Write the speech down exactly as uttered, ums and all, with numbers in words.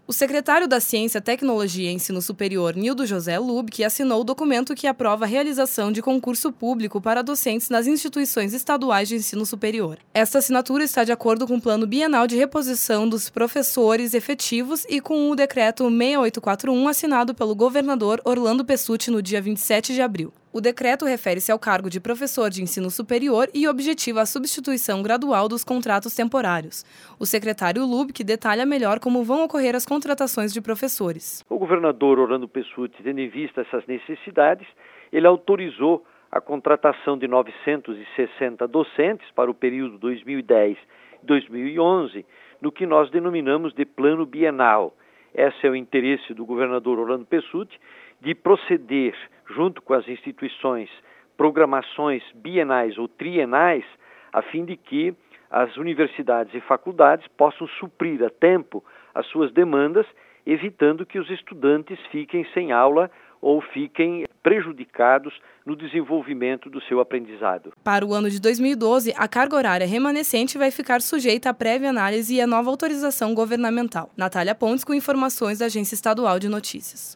O secretário da Ciência, Tecnologia e Ensino Superior, Nildo José Lubke, assinou o documento que aprova a realização de concurso público para docentes nas instituições estaduais de ensino superior. Esta assinatura está de acordo com o Plano Bienal de Reposição dos Professores Efetivos e com o Decreto seis mil oitocentos e quarenta e um, assinado pelo governador Orlando Pessutti no dia vinte e sete de abril. O decreto refere-se ao cargo de professor de ensino superior e objetiva a substituição gradual dos contratos temporários. O secretário Lubke detalha melhor como vão ocorrer as contratações de professores. O governador Orlando Pessutti, tendo em vista essas necessidades, ele autorizou a contratação de novecentos e sessenta docentes para o período dois mil e dez e dois mil e onze, no que nós denominamos de plano bienal. Esse é o interesse do governador Orlando Pessutti de proceder, junto com as instituições, programações bienais ou trienais, a fim de que as universidades e faculdades possam suprir a tempo as suas demandas, evitando que os estudantes fiquem sem aula ou fiquem prejudicados no desenvolvimento do seu aprendizado. Para o ano de dois mil e doze, a carga horária remanescente vai ficar sujeita à prévia análise e à nova autorização governamental. Natália Pontes, com informações da Agência Estadual de Notícias.